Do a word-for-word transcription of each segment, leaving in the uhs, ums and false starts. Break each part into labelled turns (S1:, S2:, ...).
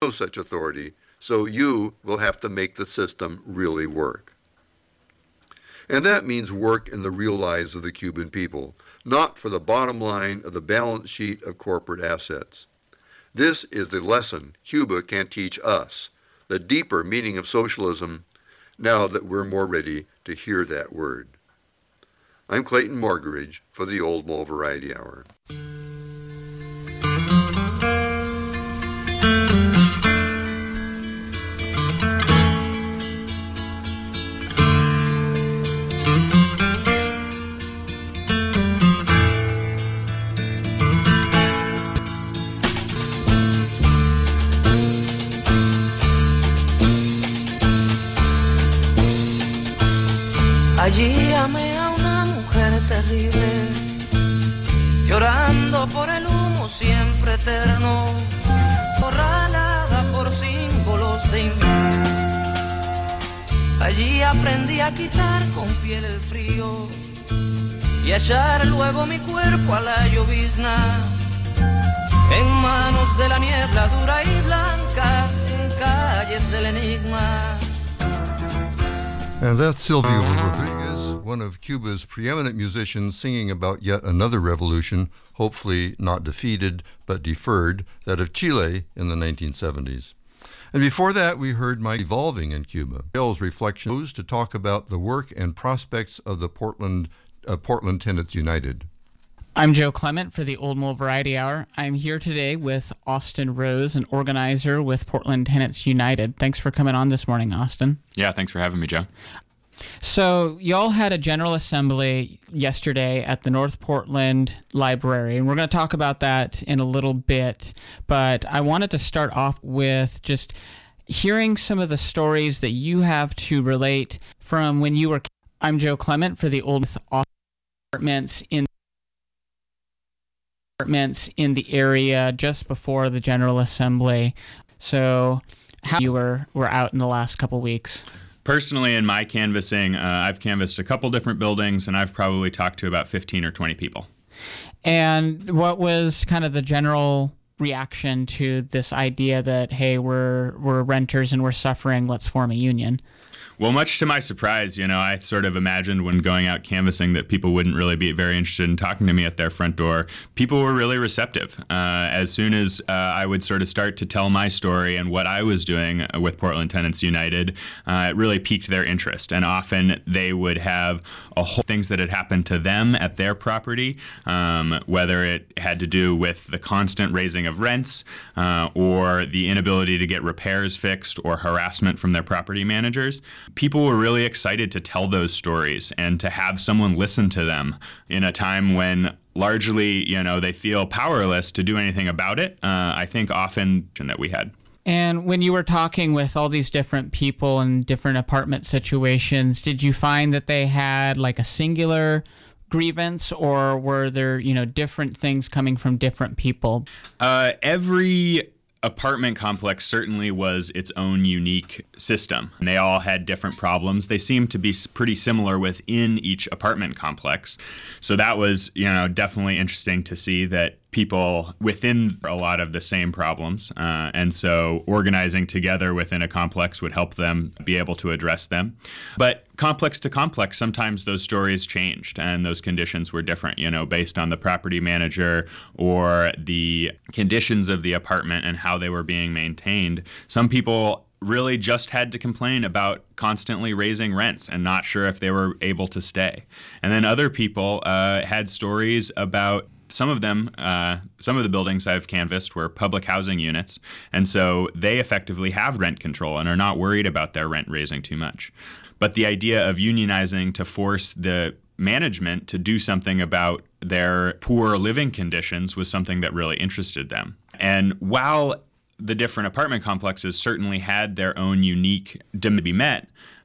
S1: no such authority, so you will have to make the system really work. And that means work in the real lives of the Cuban people, not for the bottom line of the balance sheet of corporate assets. This is the lesson Cuba can teach us, the deeper meaning of socialism, now that we're more ready to hear that word. I'm Clayton Morgeridge for the Old Mole Variety Hour.
S2: Allí amé a una mujer terrible, llorando por el humo siempre eterno, acorralada por símbolos de invierno. Allí aprendí a quitar con piel el frío y a echar luego mi cuerpo a la llovizna, en manos de la niebla dura y blanca, en calles del enigma.
S1: And that's Silvio Rodriguez, one of Cuba's preeminent musicians, singing about yet another revolution, hopefully not defeated but deferred, that of Chile in the nineteen seventies. And before that, we heard Mike Evolving in Cuba. Bill's reflections to talk about the work and prospects of the Portland, uh, Portland Tenants United.
S3: I'm Joe Clement for the Old Mole Variety Hour. I'm here today with Austin Rose, an organizer with Portland Tenants United. Thanks for coming on this morning, Austin.
S4: Yeah, thanks for having me, Joe.
S3: So y'all had a General Assembly yesterday at the North Portland Library, and we're going to talk about that in a little bit. But I wanted to start off with just hearing some of the stories that you have to relate from when you were... I'm Joe Clement for the Old Apartments in apartments in the area just before the General Assembly. So how you were, were out in the last couple weeks?
S4: Personally, in my canvassing, uh, I've canvassed a couple different buildings, and I've probably talked to about fifteen or twenty people.
S3: And what was kind of the general reaction to this idea that, hey, we're we're renters and we're suffering, let's form a union?
S4: Well, much to my surprise, you know, I sort of imagined when going out canvassing that people wouldn't really be very interested in talking to me at their front door. People were really receptive. Uh, as soon as uh, I would sort of start to tell my story and what I was doing with Portland Tenants United, uh, it really piqued their interest. And often they would have a whole things that had happened to them at their property, um, whether it had to do with the constant raising of rents uh, or the inability to get repairs fixed or harassment from their property managers. People were really excited to tell those stories and to have someone listen to them in a time when largely, you know, they feel powerless to do anything about it. Uh, I think often that we had.
S3: And when you were talking with all these different people in different apartment situations, did you find that they had like a singular grievance, or were there, you know, different things coming from different people?
S4: Uh, every apartment complex certainly was its own unique system. And they all had different problems. They seemed to be pretty similar within each apartment complex. So that was, you know, definitely interesting to see that people within a lot of the same problems. Uh, and so organizing together within a complex would help them be able to address them. But complex to complex, sometimes those stories changed and those conditions were different, you know, based on the property manager or the conditions of the apartment and how they were being maintained. Some people really just had to complain about constantly raising rents and not sure if they were able to stay. And then other people uh, had stories about Some of them, uh, some of the buildings I've canvassed were public housing units, and so they effectively have rent control and are not worried about their rent raising too much. But the idea of unionizing to force the management to do something about their poor living conditions was something that really interested them. And while the different apartment complexes certainly had their own unique demand to be met,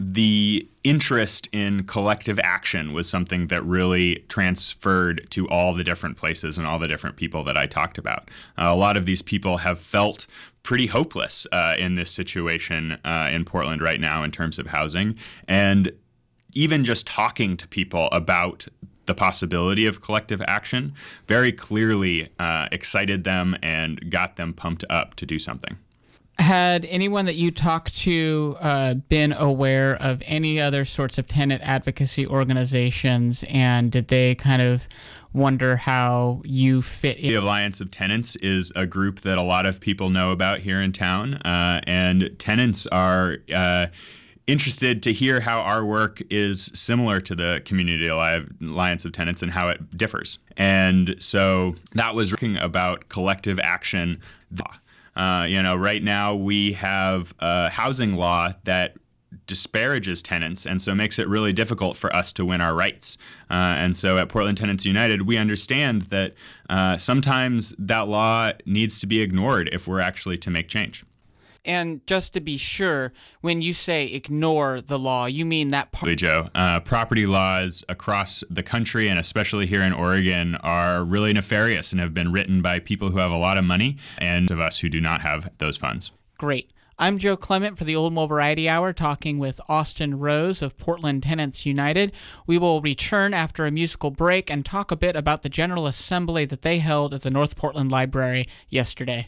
S4: the interest in collective action was something that really transferred to all the different places and all the different people that I talked about. Uh, a lot of these people have felt pretty hopeless uh, in this situation uh, in Portland right now in terms of housing. And even just talking to people about the possibility of collective action very clearly uh, excited them and got them pumped up to do something.
S3: Had anyone that you talked to uh, been aware of any other sorts of tenant advocacy organizations, and did they kind of wonder how you fit in?
S4: The Alliance of Tenants is a group that a lot of people know about here in town, uh, and tenants are uh, interested to hear how our work is similar to the Community Alliance of Tenants and how it differs. And so that was talking about collective action. Uh, you know, right now we have a housing law that disparages tenants and so makes it really difficult for us to win our rights. Uh, and so at Portland Tenants United, we understand that uh, sometimes that law needs to be ignored if we're actually to make change.
S3: And just to be sure, when you say ignore the law, you mean that part?
S4: Joe, uh, property laws across the country and especially here in Oregon are really nefarious and have been written by people who have a lot of money and of us who do not have those funds.
S3: Great. I'm Joe Clement for the Old Mole Variety Hour, talking with Austin Rose of Portland Tenants United. We will return after a musical break and talk a bit about the General Assembly that they held at the North Portland Library yesterday.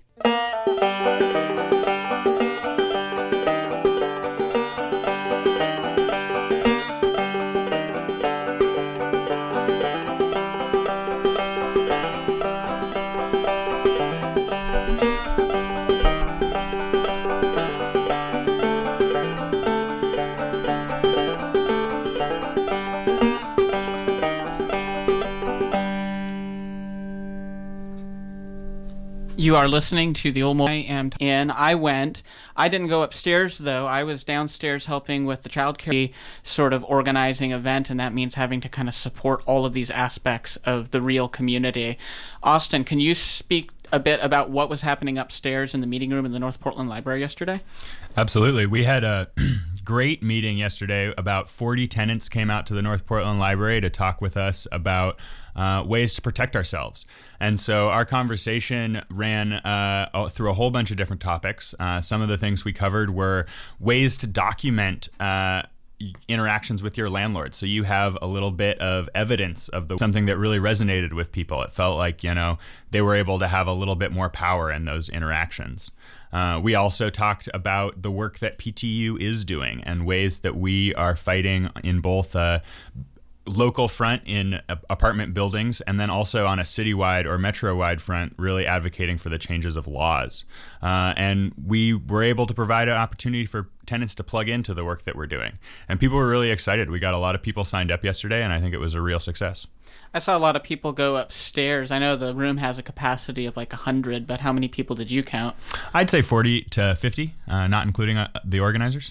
S3: You are listening to the Old Mole. I am in. I went. I didn't go upstairs, though. I was downstairs helping with the child care sort of organizing event, and that means having to kind of support all of these aspects of the real community. Austin, can you speak a bit about what was happening upstairs in the meeting room in the North Portland Library yesterday?
S4: Absolutely. We had a great meeting yesterday. About forty tenants came out to the North Portland Library to talk with us about uh, ways to protect ourselves. And so our conversation ran uh, through a whole bunch of different topics. Uh, some of the things we covered were ways to document uh, interactions with your landlord, so you have a little bit of evidence of the something that really resonated with people. It felt like, you know, they were able to have a little bit more power in those interactions. Uh, we also talked about the work that P T U is doing and ways that we are fighting in both uh, local front in apartment buildings and then also on a citywide or metro-wide front, really advocating for the changes of laws. Uh, and we were able to provide an opportunity for tenants to plug into the work that we're doing. And people were really excited. We got a lot of people signed up yesterday, and I think it was a real success.
S3: I saw a lot of people go upstairs. I know the room has a capacity of like one hundred, but how many people did you count?
S4: I'd say forty to fifty, uh, not including uh, the organizers.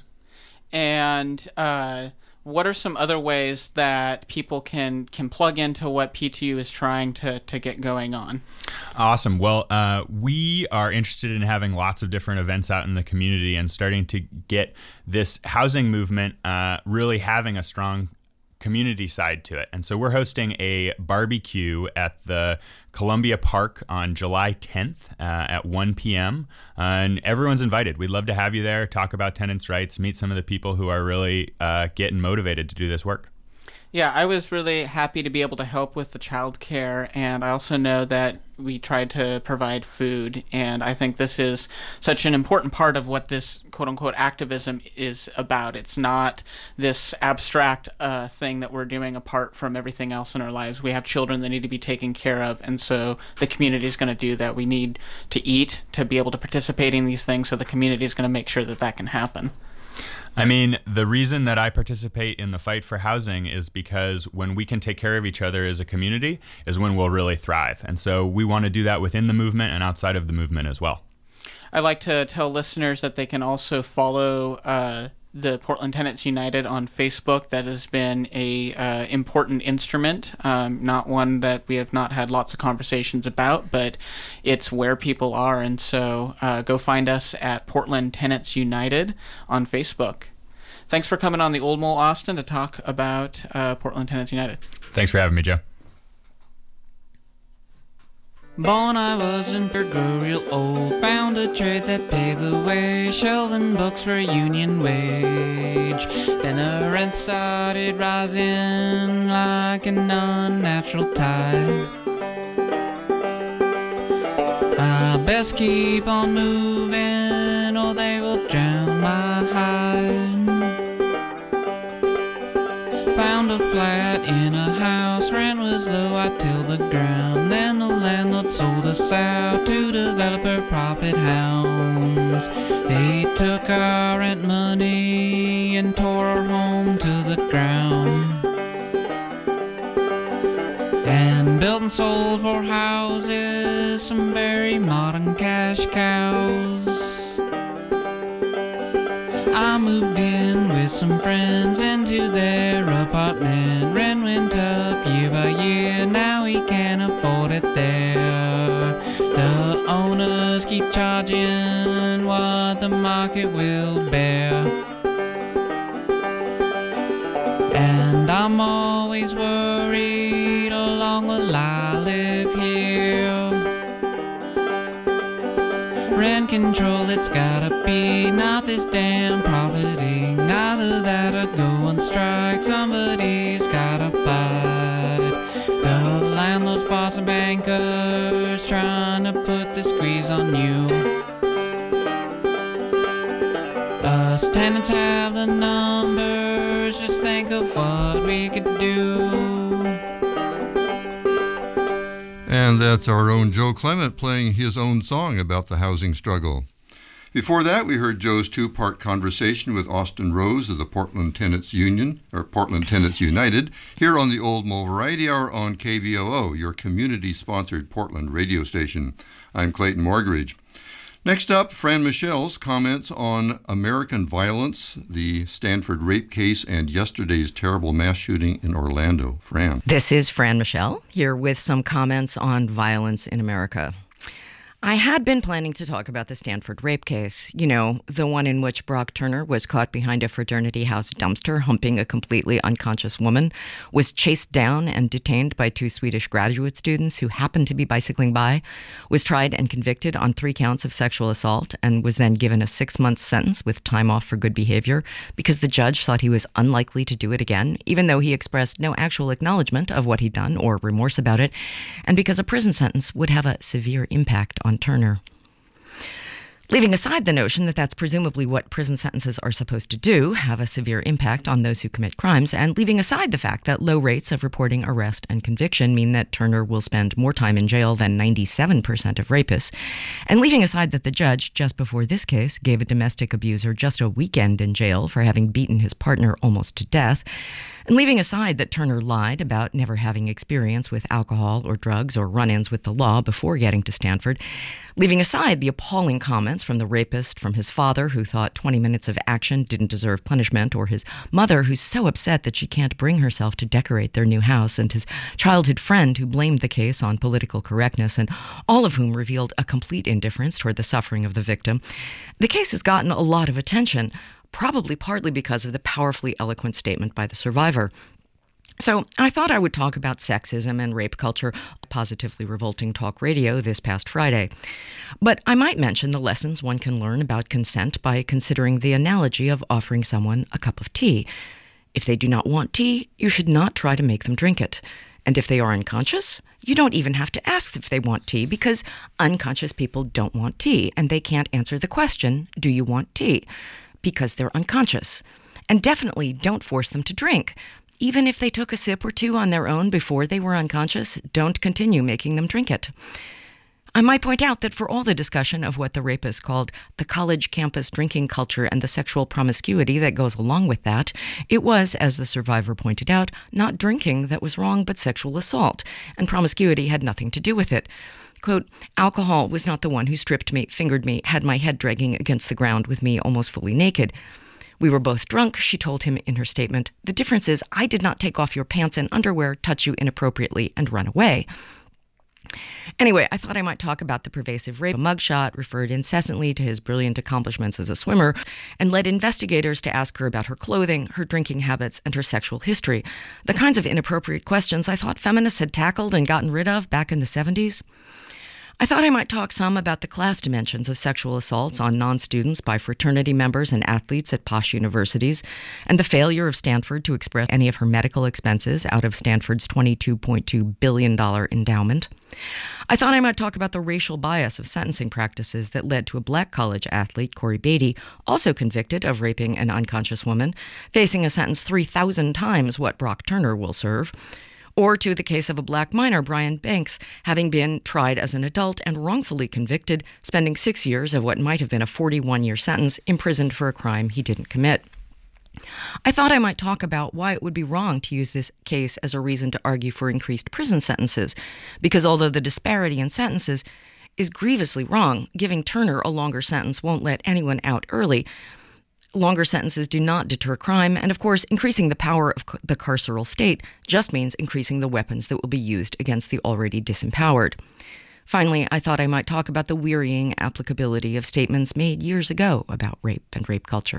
S3: And uh, what are some other ways that people can, can plug into what P T U is trying to, to get going on?
S4: Awesome. Well, uh, we are interested in having lots of different events out in the community and starting to get this housing movement uh, really having a strong community side to it. And so we're hosting a barbecue at the Columbia Park on July tenth uh, at one p.m. Uh, and everyone's invited. We'd love to have you there, talk about tenants' rights, meet some of the people who are really uh, getting motivated to do this work.
S3: Yeah, I was really happy to be able to help with the child care, and I also know that we tried to provide food, and I think this is such an important part of what this quote-unquote activism is about. It's not this abstract uh, thing that we're doing apart from everything else in our lives. We have children that need to be taken care of, and so the community is going to do that. We need to eat to be able to participate in these things, so the community is going to make sure that that can happen.
S4: I mean, the reason that I participate in the fight for housing is because when we can take care of each other as a community is when we'll really thrive. And so we want to do that within the movement and outside of the movement as well.
S3: I like to tell listeners that they can also follow uh, the Portland Tenants United on Facebook. That has been a uh, important instrument, um, not one that we have not had lots of conversations about, but it's where people are. And so uh, go find us at Portland Tenants United on Facebook. Thanks for coming on the Old Mole, Austin, to talk about uh, Portland Tenants United.
S4: Thanks for having me, Joe.
S2: Born I wasn't grow real old, found a trade that paved the way, shelving books for a union wage. Then the rent started rising like an unnatural tide. I best keep on moving
S3: know they will drown my hide. Found a flat in a house, rent was low, I tilled the ground. Then the landlord sold us out to developer profit hounds. They took our rent money and tore our home to the ground. And built and sold for houses some very modern cash cows. I moved in with some friends into their apartment. Rent went up year by year, now we can't afford it there. The owners keep charging what the market will bear. And I'm always worried, how long will I live here? Rent control, it's gotta be, not this damn profiting. Either that or go on strike, somebody's gotta fight. The landlord's boss and bankers trying to put the squeeze on you. Us tenants have the numbers, just think of what we could do.
S1: And that's our own Joe Clement playing his own song about the housing struggle. Before that, we heard Joe's two-part conversation with Austin Rose of the Portland Tenants Union, or Portland Tenants United, here on the Old Mo Variety Hour on K V O O, your community-sponsored Portland radio station. I'm Clayton Morgridge. Next up, Fran Michel's comments on American violence, the Stanford rape case, and yesterday's terrible mass shooting in Orlando. Fran.
S5: This is Fran Michel, here with some comments on violence in America. I had been planning to talk about the Stanford rape case, you know, the one in which Brock Turner was caught behind a fraternity house dumpster humping a completely unconscious woman, was chased down and detained by two Swedish graduate students who happened to be bicycling by, was tried and convicted on three counts of sexual assault, and was then given a six-month sentence with time off for good behavior because the judge thought he was unlikely to do it again, even though he expressed no actual acknowledgement of what he'd done or remorse about it, and because a prison sentence would have a severe impact on Turner. Leaving aside the notion that that's presumably what prison sentences are supposed to do, have a severe impact on those who commit crimes, and leaving aside the fact that low rates of reporting arrest and conviction mean that Turner will spend more time in jail than ninety-seven percent of rapists, and leaving aside that the judge, just before this case, gave a domestic abuser just a weekend in jail for having beaten his partner almost to death, and leaving aside that Turner lied about never having experience with alcohol or drugs or run-ins with the law before getting to Stanford, leaving aside the appalling comments from the rapist, from his father, who thought twenty minutes of action didn't deserve punishment, or his mother, who's so upset that she can't bring herself to decorate their new house, and his childhood friend, who blamed the case on political correctness, and all of whom revealed a complete indifference toward the suffering of the victim, the case has gotten a lot of attention, probably partly because of the powerfully eloquent statement by the survivor. So I thought I would talk about sexism and rape culture, Positively Revolting Talk Radio, this past Friday. But I might mention the lessons one can learn about consent by considering the analogy of offering someone a cup of tea. If they do not want tea, you should not try to make them drink it. And if they are unconscious, you don't even have to ask if they want tea, because unconscious people don't want tea, and they can't answer the question, do you want tea? Because they're unconscious. And definitely don't force them to drink. Even if they took a sip or two on their own before they were unconscious, don't continue making them drink it. I might point out that for all the discussion of what the rapist called the college campus drinking culture and the sexual promiscuity that goes along with that, it was, as the survivor pointed out, not drinking that was wrong, but sexual assault, and promiscuity had nothing to do with it. Quote, alcohol was not the one who stripped me, fingered me, had my head dragging against the ground with me almost fully naked. We were both drunk, she told him in her statement. The difference is I did not take off your pants and underwear, touch you inappropriately, and run away. Anyway, I thought I might talk about the pervasive rape. A mugshot referred incessantly to his brilliant accomplishments as a swimmer and led investigators to ask her about her clothing, her drinking habits, and her sexual history. The kinds of inappropriate questions I thought feminists had tackled and gotten rid of back in the seventies. I thought I might talk some about the class dimensions of sexual assaults on non-students by fraternity members and athletes at posh universities, and the failure of Stanford to express any of her medical expenses out of Stanford's twenty-two point two billion dollars endowment. I thought I might talk about the racial bias of sentencing practices that led to a black college athlete, Corey Beatty, also convicted of raping an unconscious woman, facing a sentence three thousand times what Brock Turner will serve. Or to the case of a black minor, Brian Banks, having been tried as an adult and wrongfully convicted, spending six years of what might have been a forty-one-year sentence imprisoned for a crime he didn't commit. I thought I might talk about why it would be wrong to use this case as a reason to argue for increased prison sentences, because although the disparity in sentences is grievously wrong, giving Turner a longer sentence won't let anyone out early. Longer sentences do not deter crime, and of course, increasing the power of the carceral state just means increasing the weapons that will be used against the already disempowered. Finally, I thought I might talk about the wearying applicability of statements made years ago about rape and rape culture.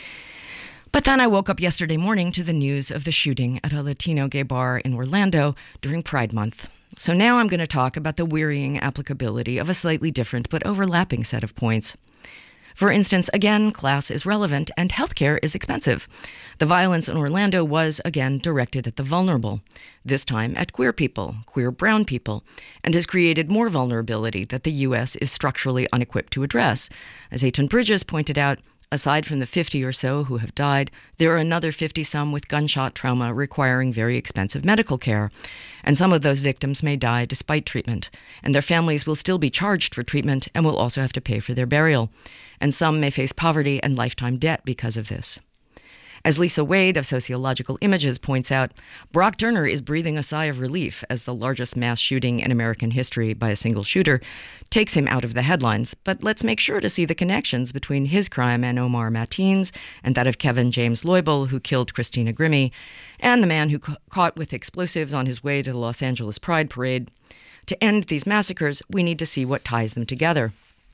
S5: But then I woke up yesterday morning to the news of the shooting at a Latino gay bar in Orlando during Pride Month. So now I'm going to talk about the wearying applicability of a slightly different but overlapping set of points. For instance, again, class is relevant and healthcare is expensive. The violence in Orlando was, again, directed at the vulnerable, this time at queer people, queer brown people, and has created more vulnerability that the U S is structurally unequipped to address. As Eitan Bridges pointed out, aside from the fifty or so who have died, there are another fifty-some with gunshot trauma requiring very expensive medical care. And some of those victims may die despite treatment, and their families will still be charged for treatment and will also have to pay for their burial. And some may face poverty and lifetime debt because of this. As Lisa Wade of Sociological Images points out, Brock Turner is breathing a sigh of relief as the largest mass shooting in American history by a single shooter takes him out of the headlines. But let's make sure to see the connections between his crime and Omar Mateen's and that of Kevin James Loibl, who killed Christina Grimmie, and the man who ca- caught with explosives on his way to the Los Angeles Pride Parade. To end these massacres, we need to see what ties them together.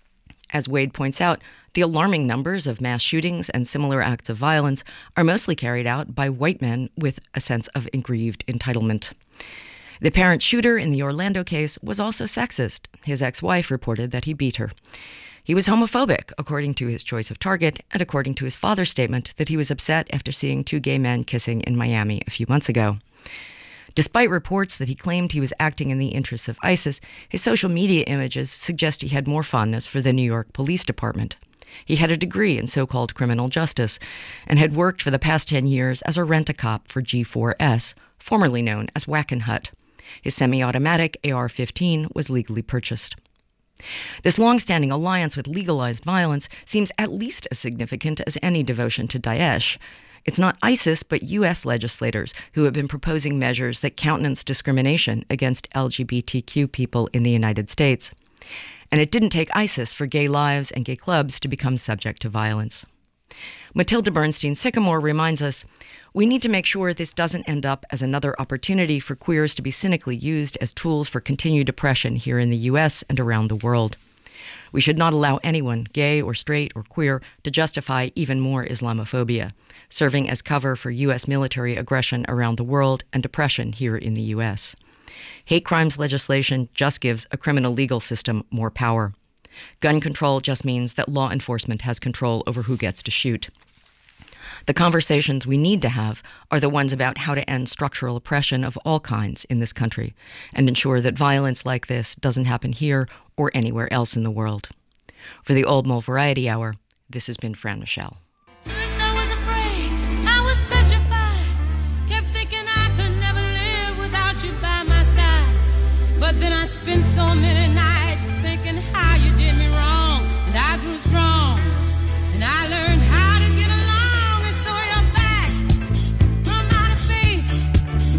S5: As Wade points out, the alarming numbers of mass shootings and similar acts of violence are mostly carried out by white men with a sense of aggrieved entitlement. The apparent shooter in the Orlando case was also sexist. His ex-wife reported that he beat her. He was homophobic, according to his choice of target, and according to his father's statement that he was upset after seeing two gay men kissing in Miami a few months ago. Despite reports that he claimed he was acting in the interests of ISIS, his social media images suggest he had more fondness for the New York Police Department. He had a degree in so-called criminal justice and had worked for the past ten years as a rent-a-cop for G four S, formerly known as Wackenhut. His semi-automatic A R fifteen was legally purchased. This long-standing alliance with legalized violence seems at least as significant as any devotion to Daesh. It's not ISIS, but U S legislators who have been proposing measures that countenance discrimination against L G B T Q people in the United States. And it didn't take ISIS for gay lives and gay clubs to become subject to violence. Matilda Bernstein-Sycamore reminds us, we need to make sure this doesn't end up as another opportunity for queers to be cynically used as tools for continued oppression here in the U S and around the world. We should not allow anyone, gay or straight or queer, to justify even more Islamophobia, serving as cover for U S military aggression around the world and oppression here in the U S. Hate crimes legislation just gives a criminal legal system more power. Gun control just means that law enforcement has control over who gets to shoot. The conversations we need to have are the ones about how to end structural oppression of all kinds in this country and ensure that violence like this doesn't happen here or anywhere else in the world. For the Old Mole Variety Hour, this has been Fran Michelle.
S6: First I was afraid, I was petrified, kept thinking I could never live without you by my side. But then I spent so many nights thinking how you did me wrong, and I grew strong, and I learned how to get along, and so you're back from outer space.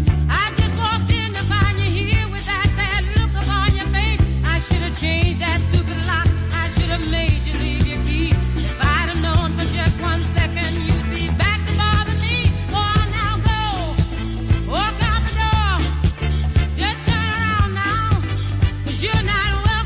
S6: I just walked in to find you here with that sad look upon your face. I should have changed that stupid lock, I should have made you leave your key. If I'd have known for just one second you'd be back to bother me. Oh, now go, walk out the door, just turn around now, 'cause you're not welcome.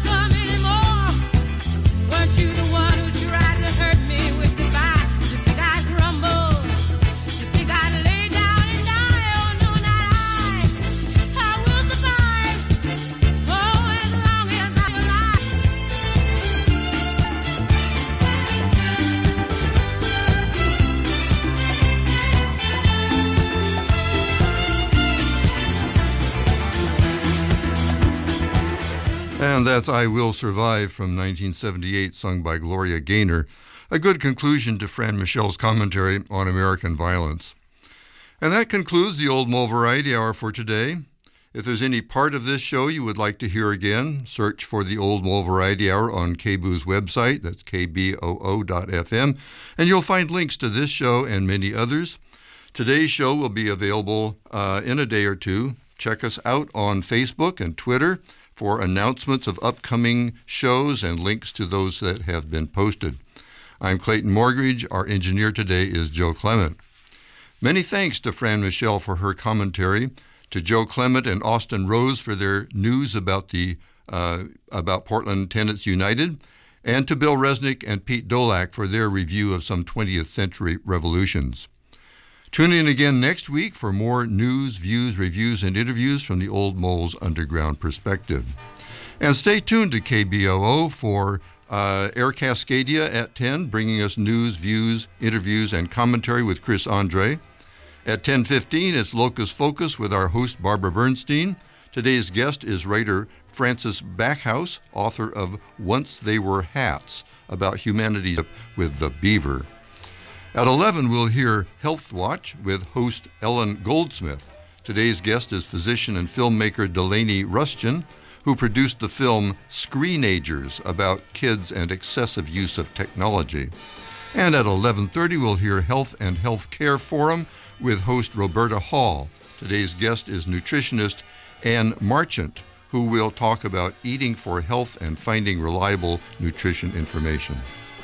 S1: And that's I Will Survive from nineteen seventy-eight, sung by Gloria Gaynor. A good conclusion to Fran Michel's commentary on American violence. And that concludes the Old Mole Variety Hour for today. If there's any part of this show you would like to hear again, search for the Old Mole Variety Hour on K B O O's website, that's K B O O dot F M, and you'll find links to this show and many others. Today's show will be available uh, in a day or two. Check us out on Facebook and Twitter for announcements of upcoming shows and links to those that have been posted. I'm Clayton Morgridge. Our engineer today is Joe Clement. Many thanks to Fran Michel for her commentary, to Joe Clement and Austin Rose for their news about the uh, about Portland Tenants United, and to Bill Resnick and Pete Dolak for their review of some twentieth century revolutions. Tune in again next week for more news, views, reviews, and interviews from the Old Mole's underground perspective. And stay tuned to K B O O for uh, Air Cascadia at ten, bringing us news, views, interviews, and commentary with Chris Andre. At ten fifteen, it's Locus Focus with our host, Barbara Bernstein. Today's guest is writer Francis Backhouse, author of Once They Were Hats, about humanity with the beaver. At eleven, we'll hear Health Watch with host Ellen Goldsmith. Today's guest is physician and filmmaker Delaney Rustian, who produced the film Screenagers, about kids and excessive use of technology. And at eleven thirty, we'll hear Health and Health Care Forum with host Roberta Hall. Today's guest is nutritionist Ann Marchant, who will talk about eating for health and finding reliable nutrition information.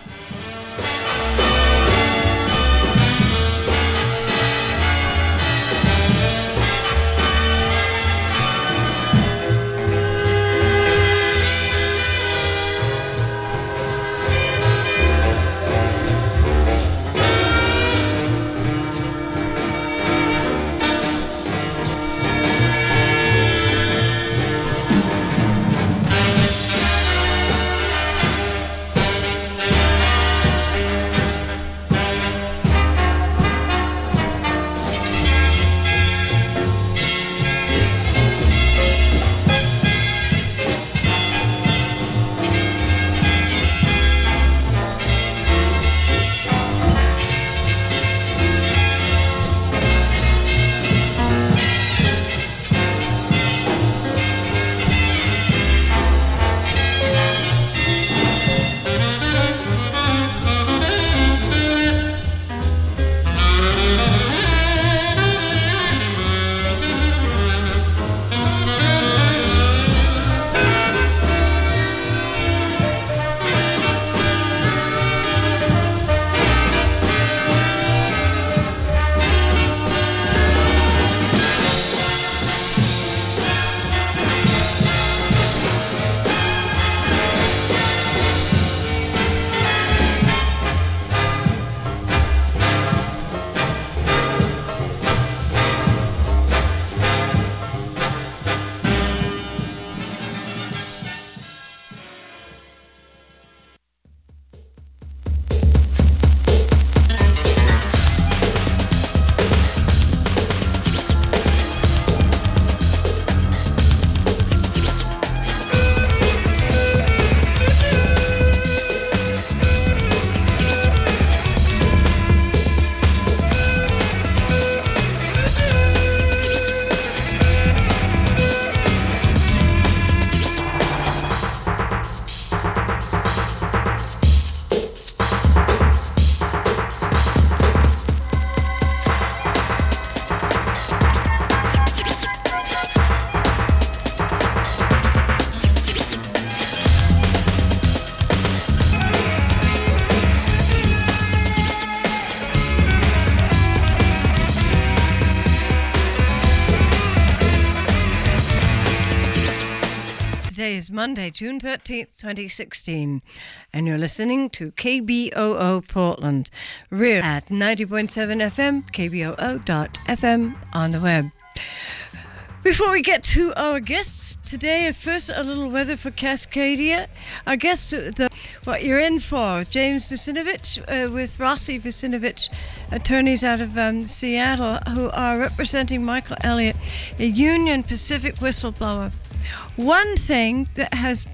S7: Today is Monday, June thirteenth, twenty sixteen, and you're listening to K B O O Portland. We're at ninety point seven F M, K B O O dot F M on the web. Before we get to our guests today, at first a little weather for Cascadia. Our guest, the, what you're in for, James Vucinovich uh, with Rossi Vucinovich, attorneys out of um, Seattle, who are representing Michael Elliott, a Union Pacific whistleblower. One thing that has